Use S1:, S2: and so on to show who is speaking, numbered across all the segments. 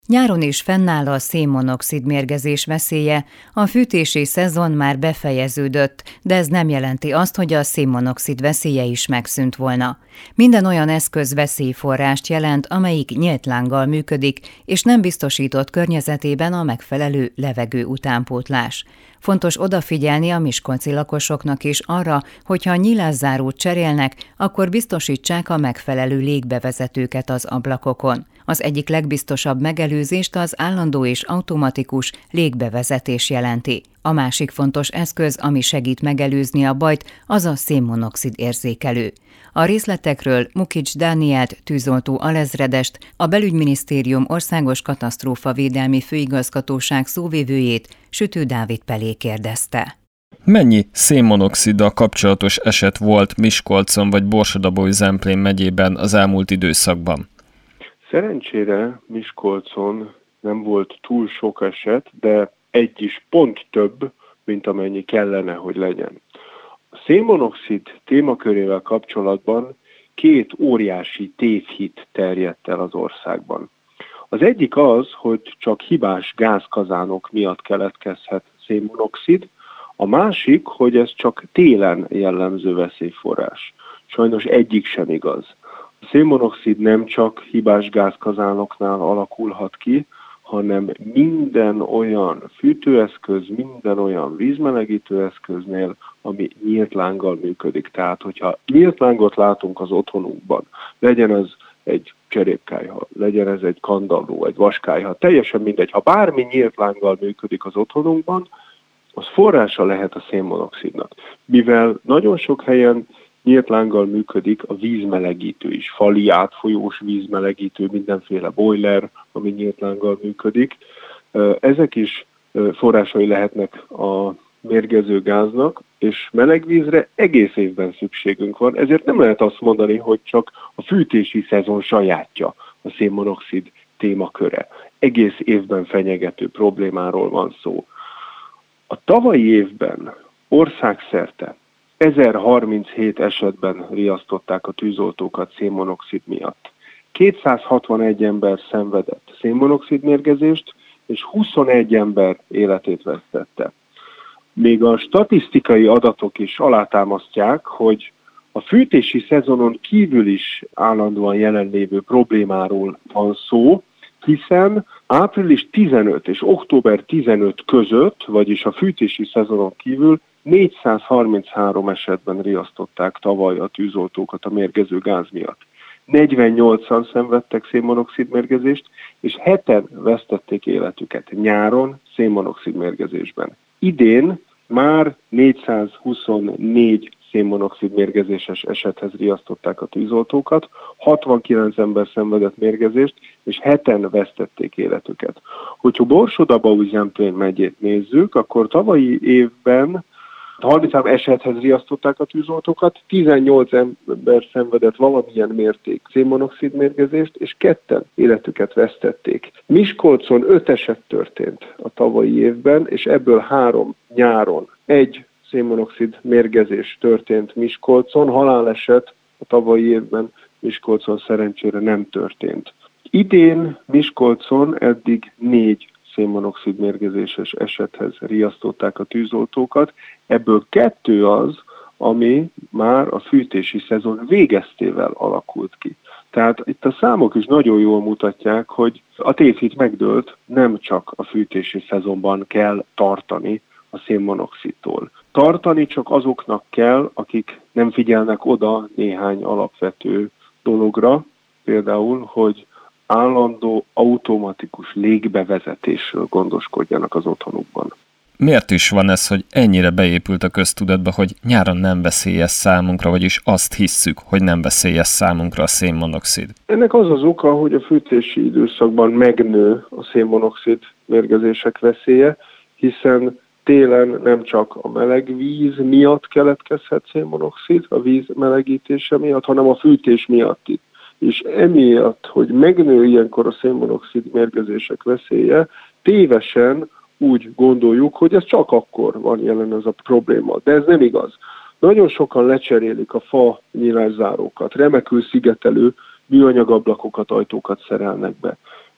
S1: Nyáron is fennáll a szénmonoxid mérgezés veszélye, a fűtési szezon már befejeződött, de ez nem jelenti azt, hogy a szénmonoxid veszélye is megszűnt volna. Minden olyan eszköz veszélyforrást jelent, amelyik nyílt lánggal működik, és nem biztosított környezetében a megfelelő levegő utánpótlás. Fontos odafigyelni a miskolci lakosoknak is arra, hogyha nyilászárót cserélnek, akkor biztosítsák a megfelelő légbevezetőket az ablakokon. Az egyik legbiztosabb megelőzést az állandó és automatikus légbevezetés jelenti. A másik fontos eszköz, ami segít megelőzni a bajt, az a szénmonoxid érzékelő. A részletekről Mukics Dánielt, tűzoltó alezredest, a Belügyminisztérium Országos Katasztrófavédelmi Főigazgatóság szóvivőjét, Sütő Dávid Pelé kérdezte.
S2: Mennyi szénmonoxiddal kapcsolatos eset volt Miskolcon vagy Borsod-Abaúj-Zemplén megyében az elmúlt időszakban?
S3: Szerencsére Miskolcon nem volt túl sok eset, de egy is pont több, mint amennyi kellene, hogy legyen. A szénmonoxid témakörével kapcsolatban két óriási tévhit terjedt el az országban. Az egyik az, hogy csak hibás gázkazánok miatt keletkezhet szénmonoxid, a másik, hogy ez csak télen jellemző veszélyforrás. Sajnos egyik sem igaz. A szénmonoxid nem csak hibás gázkazánoknál alakulhat ki, hanem minden olyan fűtőeszköz, minden olyan vízmelegítő eszköznél, ami nyílt lánggal működik. Tehát, hogyha nyílt lángot látunk az otthonunkban, legyen az egy cserépkályha, legyen ez egy kandalló, egy vaskályha, teljesen mindegy. Ha bármi nyílt lánggal működik az otthonunkban, az forrása lehet a szénmonoxidnak. Mivel nagyon sok helyen nyílt lánggal működik a vízmelegítő is, fali átfolyós vízmelegítő, mindenféle boiler, ami nyílt lánggal működik. Ezek is forrásai lehetnek a mérgező gáznak, és meleg vízre egész évben szükségünk van, ezért nem lehet azt mondani, hogy csak a fűtési szezon sajátja a szénmonoxid témaköre. Egész évben fenyegető problémáról van szó. A tavalyi évben országszerte 1037 esetben riasztották a tűzoltókat szénmonoxid miatt. 261 ember szenvedett szénmonoxid mérgezést, és 21 ember életét vesztette. Még a statisztikai adatok is alátámasztják, hogy a fűtési szezonon kívül is állandóan jelenlévő problémáról van szó, hiszen április 15 és október 15 között, vagyis a fűtési szezonon kívül 433 esetben riasztották tavaly a tűzoltókat a mérgező gáz miatt. 48-an szenvedtek szénmonoxid mérgezést, és 7-en vesztették életüket nyáron szénmonoxid mérgezésben. Idén már 424 szénmonoxid mérgezéses esethez riasztották a tűzoltókat, 69 ember szenvedett mérgezést, és 7-en vesztették életüket. Hogyha Borsod-Abaúj-Zemplén megyét nézzük, akkor tavalyi évben 33 esethez riasztották a tűzoltókat, 18 ember szenvedett valamilyen mérték szénmonoxid mérgezést, és 2-en életüket vesztették. Miskolcon 5 eset történt a tavalyi évben, és ebből 3 nyáron. 1 szénmonoxid mérgezés történt Miskolcon, haláleset a tavalyi évben Miskolcon szerencsére nem történt. Idén Miskolcon eddig 4 szénmonoxid mérgezéses esethez riasztották a tűzoltókat, ebből 2 az, ami már a fűtési szezon végeztével alakult ki. Tehát itt a számok is nagyon jól mutatják, hogy a tévhit megdőlt, nem csak a fűtési szezonban kell tartani a szénmonoxidtól. Tartani csak azoknak kell, akik nem figyelnek oda néhány alapvető dologra, például, hogy állandó automatikus légbevezetésről gondoskodjanak az otthonukban.
S2: Miért is van ez, hogy ennyire beépült a köztudatba, hogy nyáron nem veszélyes számunkra, vagyis azt hisszük, hogy nem veszélyes számunkra a szénmonoxid?
S3: Ennek az az oka, hogy a fűtési időszakban megnő a szénmonoxid mérgezések veszélye, hiszen télen nem csak a meleg víz miatt keletkezhet szénmonoxid, a víz melegítése miatt, hanem a fűtés miatt is. És emiatt, hogy megnő ilyenkor a szénmonoxid mérgezések veszélye, tévesen úgy gondoljuk, hogy ez csak akkor van jelen ez a probléma. De ez nem igaz. Nagyon sokan lecserélik a fa nyilászárókat, remekül szigetelő műanyagablakokat, ajtókat szerelnek be.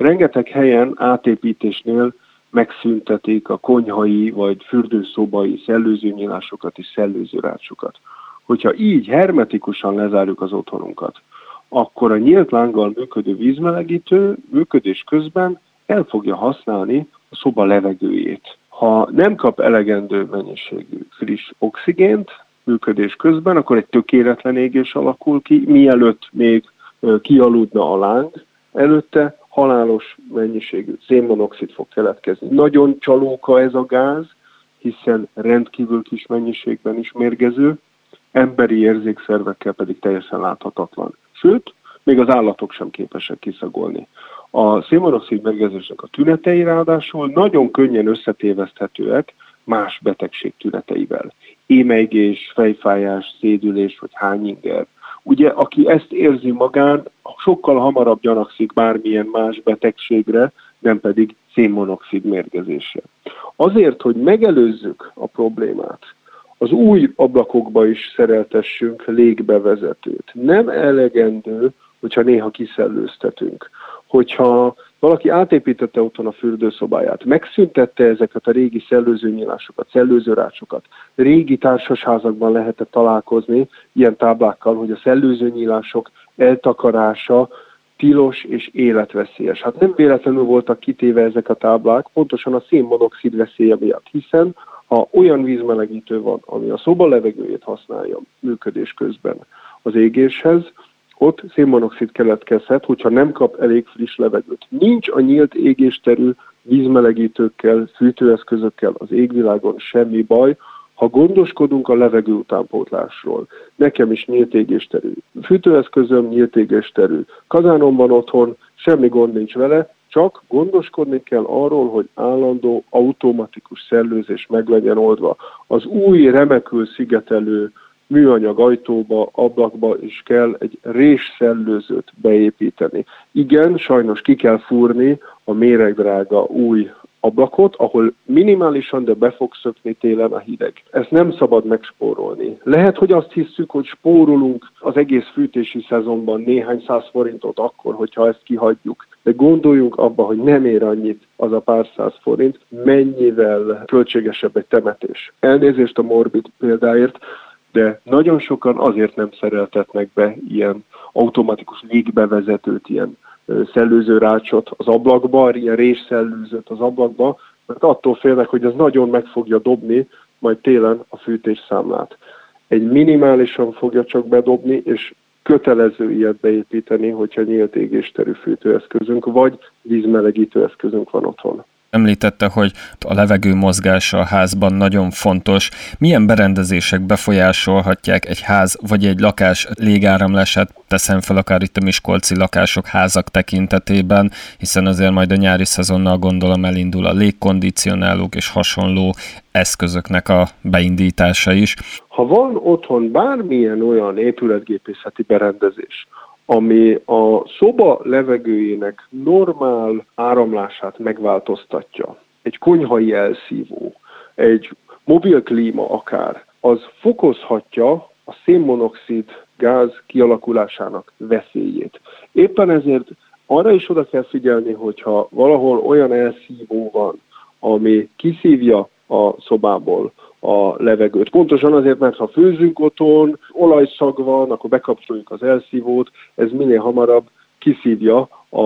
S3: Rengeteg helyen átépítésnél megszüntetik a konyhai vagy fürdőszobai szellőzőnyílásokat és szellőzőrácsokat. Hogyha így hermetikusan lezárjuk az otthonunkat, akkor a nyílt lánggal működő vízmelegítő működés közben el fogja használni a szoba levegőjét. Ha nem kap elegendő mennyiségű friss oxigént működés közben, akkor egy tökéletlen égés alakul ki, mielőtt még kialudna a láng, előtte halálos mennyiségű szénmonoxid fog keletkezni. Nagyon csalóka ez a gáz, hiszen rendkívül kis mennyiségben is mérgező, emberi érzékszervekkel pedig teljesen láthatatlan. Sőt, még az állatok sem képesek kiszagolni. A szénmonoxid mérgezésnek a tünetei ráadásul nagyon könnyen összetéveszthetőek más betegség tüneteivel. Émelygés, fejfájás, szédülés vagy hányinger. Ugye, aki ezt érzi magán, sokkal hamarabb gyanakszik bármilyen más betegségre, nem pedig szénmonoxid mérgezésre. Azért, hogy megelőzzük a problémát, az új ablakokba is szereltessünk légbevezetőt. Nem elegendő, hogyha néha kiszellőztetünk. Hogyha valaki átépítette otthon a fürdőszobáját, megszüntette ezeket a régi szellőzőnyílásokat, szellőzőrácsokat, régi társasházakban lehetett találkozni ilyen táblákkal, hogy a szellőzőnyílások eltakarása tilos és életveszélyes. Hát nem véletlenül voltak kitéve ezek a táblák, pontosan a szénmonoxid veszélye miatt, hiszen ha olyan vízmelegítő van, ami a szoba levegőjét használja működés közben az égéshez, ott szénmonoxid keletkezhet, hogyha nem kap elég friss levegőt. Nincs a nyílt égésterű vízmelegítőkkel, fűtőeszközökkel az égvilágon semmi baj, ha gondoskodunk a levegő utánpótlásról. Nekem is nyílt égésterű fűtőeszközöm, nyílt égésterű kazánom van otthon, semmi gond nincs vele, csak gondoskodni kell arról, hogy állandó automatikus szellőzés meg legyen oldva. Az új remekül szigetelő műanyag ajtóba, ablakba is kell egy résszellőzőt beépíteni. Igen, sajnos ki kell fúrni a méregdrága új ablakot, ahol minimálisan, de be fog szökni télen a hideg. Ezt nem szabad megspórolni. Lehet, hogy azt hiszük, hogy spórolunk az egész fűtési szezonban néhány 100 forintot akkor, hogyha ezt kihagyjuk. De gondoljunk abba, hogy nem ér annyit az a pár 100 forint, mennyivel költségesebb egy temetés. Elnézést a morbid példáért, de nagyon sokan azért nem szereltetnek be ilyen automatikus légbevezetőt, ilyen szellőzőrácsot az ablakba, ilyen résszellőzőt az ablakba, mert attól félnek, hogy ez nagyon meg fogja dobni majd télen a fűtésszámlát. Egy minimálisan fogja csak bedobni, és kötelező ilyet beépíteni, hogyha nyílt égésterű fűtőeszközünk, vagy vízmelegítő eszközünk van otthon.
S2: Említette, hogy a levegő mozgása a házban nagyon fontos. Milyen berendezések befolyásolhatják egy ház vagy egy lakás légáramlását? Teszem fel akár itt a miskolci lakások, házak tekintetében, hiszen azért majd a nyári szezonnal gondolom elindul a légkondicionálók és hasonló eszközöknek a beindítása is.
S3: Ha van otthon bármilyen olyan épületgépészeti berendezés, ami a szoba levegőjének normál áramlását megváltoztatja, egy konyhai elszívó, egy mobil klíma akár, az fokozhatja a szénmonoxid gáz kialakulásának veszélyét. Éppen ezért arra is oda kell figyelni, hogyha valahol olyan elszívó van, ami kiszívja a szobából a levegőt. Pontosan azért, mert ha főzünk otthon, olajszag van, akkor bekapcsoljuk az elszívót, ez minél hamarabb kiszívja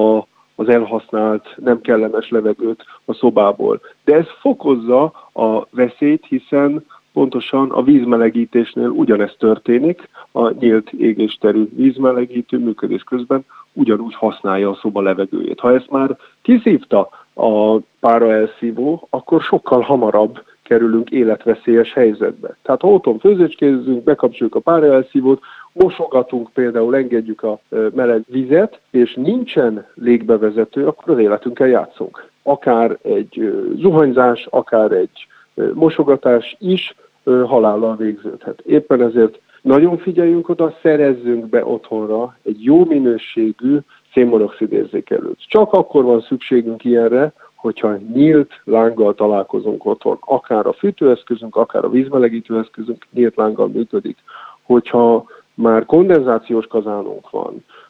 S3: az elhasznált, nem kellemes levegőt a szobából. De ez fokozza a veszélyt, hiszen pontosan a vízmelegítésnél ugyanezt történik, a nyílt égésterű vízmelegítő működés közben ugyanúgy használja a szoba levegőjét. Ha ezt már kiszívta a páraelszívó, akkor sokkal hamarabb kerülünk életveszélyes helyzetbe. Tehát ha otthon főzécskézzünk, bekapcsoljuk a páraelszívót, mosogatunk például, engedjük a meleg vizet, és nincsen légbevezető, akkor az életünkkel játszunk. Akár egy zuhanyzás, akár egy mosogatás is halállal végződhet. Éppen ezért nagyon figyeljünk oda, szerezzünk be otthonra egy jó minőségű szénmonoxid érzékelőt. Csak akkor van szükségünk ilyenre, hogyha nyílt lánggal találkozunk otthon. Akár a fűtőeszközünk, akár a vízmelegítőeszközünk nyílt lánggal működik. Hogyha már kondenzációs kazánunk van,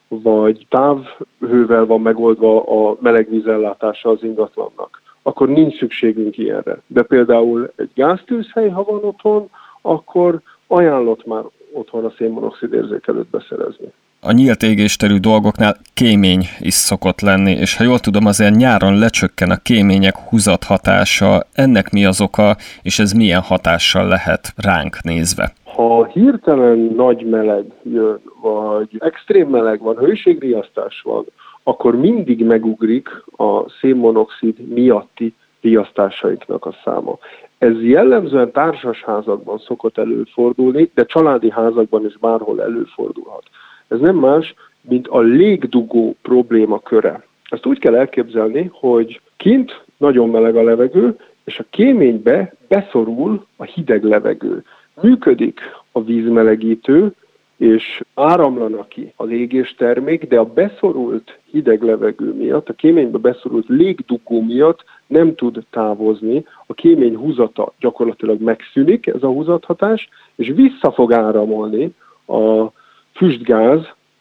S3: vagy távhővel van megoldva a melegvízellátása az ingatlannak, akkor nincs szükségünk ilyenre. De például egy gáztűzhely, ha van otthon, akkor ajánlott már otthon a szénmonoxid érzékelőt beszerezni.
S2: A nyílt égésterű dolgoknál kémény is szokott lenni, és ha jól tudom, azért nyáron lecsökken a kémények húzathatása. Ennek mi az oka, és ez milyen hatással lehet ránk nézve?
S3: Ha hirtelen nagy meleg jön, vagy extrém meleg van, hőségriasztás van, akkor mindig megugrik a szénmonoxid miatti riasztásaiknak a száma. Ez jellemzően társasházakban szokott előfordulni, de családi házakban is bárhol előfordulhat. Ez nem más, mint a légdugó probléma köre. Ezt úgy kell elképzelni, hogy kint nagyon meleg a levegő, és a kéménybe beszorul a hideg levegő. Működik a vízmelegítő, és áramlanak ki az égéstermék, de a beszorult hideg levegő miatt, a kéménybe beszorult légdugó miatt nem tud távozni, a kémény húzata gyakorlatilag megszűnik, ez a húzathatás, és vissza fog áramolni a füstgáz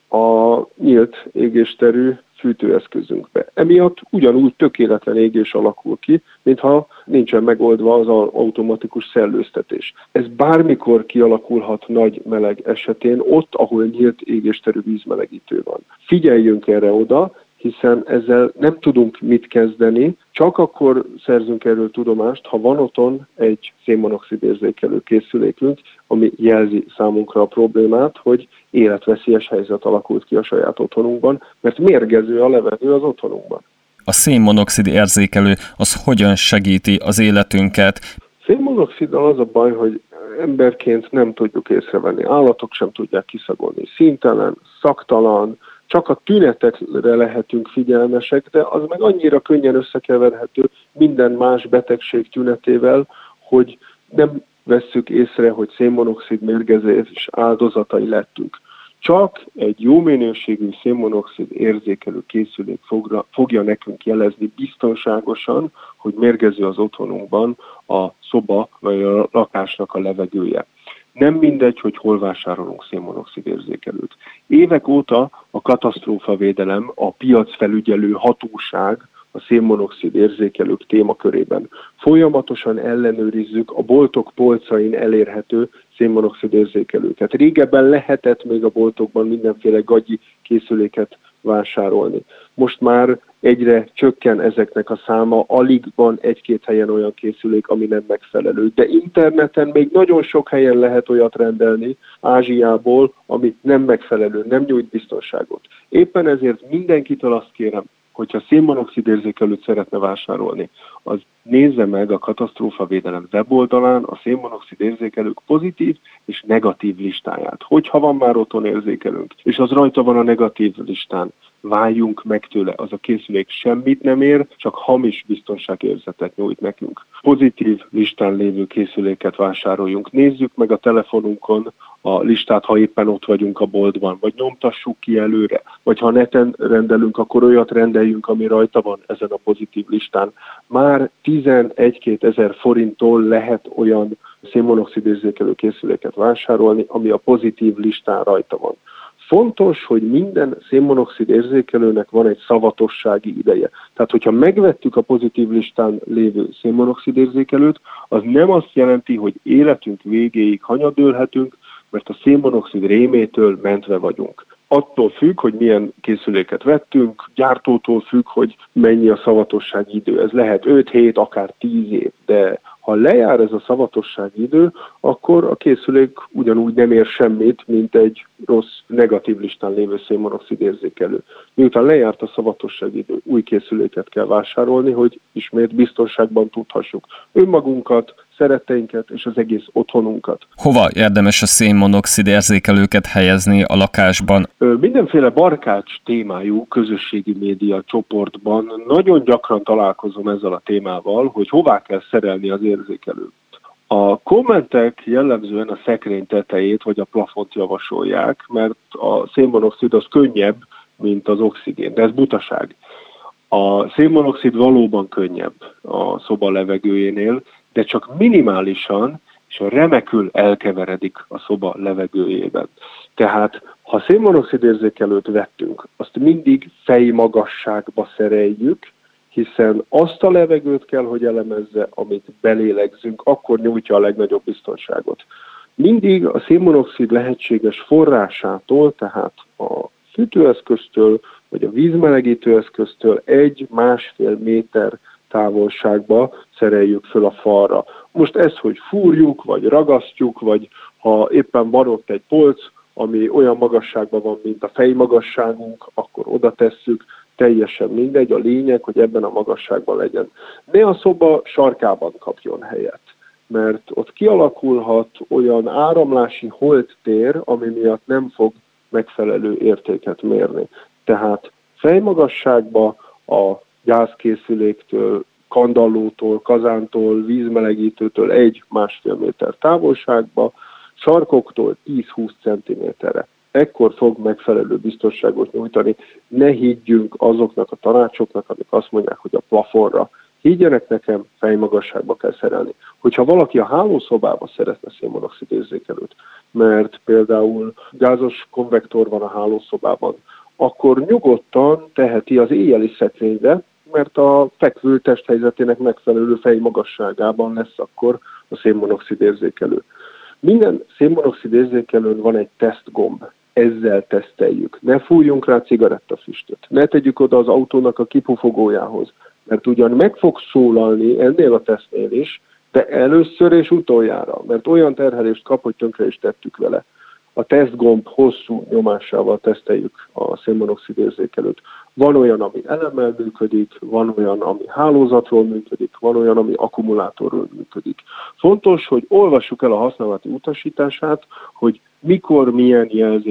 S3: a nyílt égésterű fűtőeszközünkbe. Emiatt ugyanúgy tökéletlen égés alakul ki, mintha nincsen megoldva az automatikus szellőztetés. Ez bármikor kialakulhat nagy meleg esetén, ott, ahol nyílt égésterű vízmelegítő van. Figyeljünk erre oda, hiszen ezzel nem tudunk mit kezdeni, csak akkor szerzünk erről tudomást, ha van otthon egy szénmonoxid érzékelő készülékünk, ami jelzi számunkra a problémát, hogy életveszélyes helyzet alakult ki a saját otthonunkban, mert mérgező a levegő az otthonunkban.
S2: A szénmonoxid érzékelő az hogyan segíti az életünket?
S3: Szénmonoxiddal az a baj, hogy emberként nem tudjuk észrevenni, állatok sem tudják kiszagolni. Színtelen, szaktalan, csak a tünetekre lehetünk figyelmesek, de az meg annyira könnyen összekeverhető minden más betegség tünetével, hogy nem vesszük észre, hogy szénmonoxid mérgezés áldozatai lettünk. Csak egy jó minőségű szénmonoxid érzékelő készülék fogja nekünk jelezni biztonságosan, hogy mérgező az otthonunkban a szoba vagy a lakásnak a levegője. Nem mindegy, hogy hol vásárolunk szénmonoxid érzékelőt. Évek óta a katasztrófavédelem, a piacfelügyelő hatóság a szénmonoxid érzékelők témakörében. Folyamatosan ellenőrizzük a boltok polcain elérhető szénmonoxid érzékelőket. Régebben lehetett még a boltokban mindenféle gagyi készüléket vásárolni. Most már egyre csökken ezeknek a száma, alig van egy-két helyen olyan készülék, ami nem megfelelő. De interneten még nagyon sok helyen lehet olyat rendelni Ázsiából, ami nem megfelelő, nem nyújt biztonságot. Éppen ezért mindenkitől azt kérem, hogyha szénmonoxid érzékelőt szeretne vásárolni, az nézze meg a katasztrófavédelem weboldalán a szénmonoxid érzékelők pozitív és negatív listáját. Hogyha van már otthon érzékelőnk, és az rajta van a negatív listán, váljunk meg tőle, az a készülék semmit nem ér, csak hamis biztonságérzetet nyújt nekünk. Pozitív listán lévő készüléket vásároljunk, nézzük meg a telefonunkon a listát, ha éppen ott vagyunk a boltban, vagy nyomtassuk ki előre, vagy ha neten rendelünk, akkor olyat rendeljünk, ami rajta van ezen a pozitív listán. Már 11-2 ezer forinttól lehet olyan szénmonoxid érzékelő készüléket vásárolni, ami a pozitív listán rajta van. Fontos, hogy minden szénmonoxid érzékelőnek van egy szavatossági ideje. Tehát, hogyha megvettük a pozitív listán lévő szénmonoxid érzékelőt, az nem azt jelenti, hogy életünk végéig hanyadölhetünk, mert a szénmonoxid rémétől mentve vagyunk. Attól függ, hogy milyen készüléket vettünk, gyártótól függ, hogy mennyi a szavatossági idő. Ez lehet 5 hét, akár 10 év, de ha lejár ez a szavatossági idő, akkor a készülék ugyanúgy nem ér semmit, mint egy rossz, negatív listán lévő szénmonoxid érzékelő. Miután lejárt a szavatossági idő, új készüléket kell vásárolni, hogy ismét biztonságban tudhassuk önmagunkat, szeretteinket és az egész otthonunkat.
S2: Hova érdemes a szénmonoxid érzékelőket helyezni a lakásban?
S3: Mindenféle barkács témájú közösségi média csoportban nagyon gyakran találkozom ezzel a témával, hogy hová kell szerelni az érzékelőt. A kommentek jellemzően a szekrény tetejét vagy a plafont javasolják, mert a szénmonoxid az könnyebb, mint az oxigén, de ez butaság. A szénmonoxid valóban könnyebb a szoba levegőjénél, de csak minimálisan és remekül elkeveredik a szoba levegőjében. Tehát Ha szénmonoxid érzékelőt vettünk, azt mindig fejmagasságba szereljük, hiszen azt a levegőt kell, hogy elemezze, amit belélegzünk, akkor nyújtja a legnagyobb biztonságot. Mindig a szénmonoxid lehetséges forrásától, tehát a fűtőeszköztől, vagy a vízmelegítőeszköztől 1-1,5 méter távolságba szereljük föl a falra. Most ezt, hogy fúrjuk, vagy ragasztjuk, vagy ha éppen van ott egy polc, ami olyan magasságban van, mint a fejmagasságunk, akkor oda tesszük, teljesen mindegy, a lényeg, hogy ebben a magasságban legyen. Ne a szoba sarkában kapjon helyet, mert ott kialakulhat olyan áramlási holttér, ami miatt nem fog megfelelő értéket mérni. Tehát fejmagasságba a gázkészüléktől, kandallótól, kazántól, vízmelegítőtől 1-1,5 méter távolságba, sarkoktól 10-20 cm-re. Ekkor fog megfelelő biztonságot nyújtani. Ne higgyünk azoknak a tanácsoknak, amik azt mondják, hogy a plafonra. Higgyenek nekem, fejmagasságba kell szerelni. Hogyha valaki a hálószobába szeretne szénmonoxid érzékelőt, mert például gázos konvektor van a hálószobában, akkor nyugodtan teheti az éjjeli szekrénybe, mert a fekvő testhelyzetének megfelelő fejmagasságában lesz akkor a szénmonoxid érzékelő. Minden szénmonoxid érzékelőn van egy tesztgomb, ezzel teszteljük. Ne fújjunk rá cigarettafüstöt, ne tegyük oda az autónak a kipufogójához, mert ugyan meg fog szólalni ennél a tesztnél is, de először és utoljára, mert olyan terhelést kap, hogy tönkre is tettük vele. A tesztgomb hosszú nyomásával teszteljük a szénmonoxid érzékelőt. Van olyan, ami elemmel működik, van olyan, ami hálózatról működik, van olyan, ami akkumulátorról működik. Fontos, hogy olvassuk el a használati utasítását, hogy mikor milyen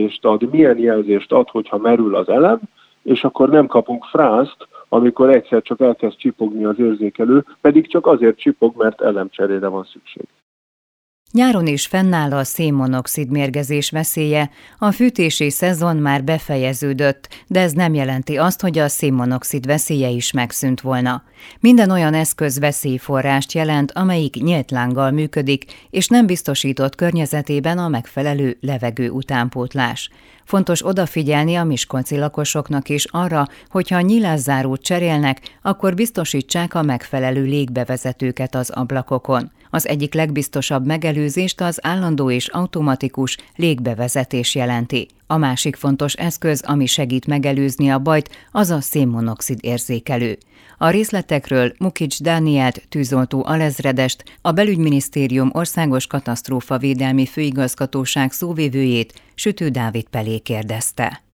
S3: jelzést ad, hogyha merül az elem, és akkor nem kapunk frászt, amikor egyszer csak elkezd csipogni az érzékelő, pedig csak azért csipog, mert elemcserére van szükség.
S1: Nyáron is fennáll a szénmonoxid mérgezés veszélye, a fűtési szezon már befejeződött, de ez nem jelenti azt, hogy a szénmonoxid veszélye is megszűnt volna. Minden olyan eszköz veszélyforrást jelent, amelyik nyílt lánggal működik, és nem biztosított környezetében a megfelelő levegő utánpótlás. Fontos odafigyelni a miskolci lakosoknak is arra, hogyha nyilászárót cserélnek, akkor biztosítsák a megfelelő légbevezetőket az ablakokon. Az egyik legbiztosabb megelőzést az állandó és automatikus légbevezetés jelenti. A másik fontos eszköz, ami segít megelőzni a bajt, az a szénmonoxid érzékelő. A részletekről Mukics Dánielt, tűzoltó alezredest, a Belügyminisztérium Országos Katasztrófavédelmi Főigazgatóság szóvivőjét, Sütő Dávid Pelé kérdezte.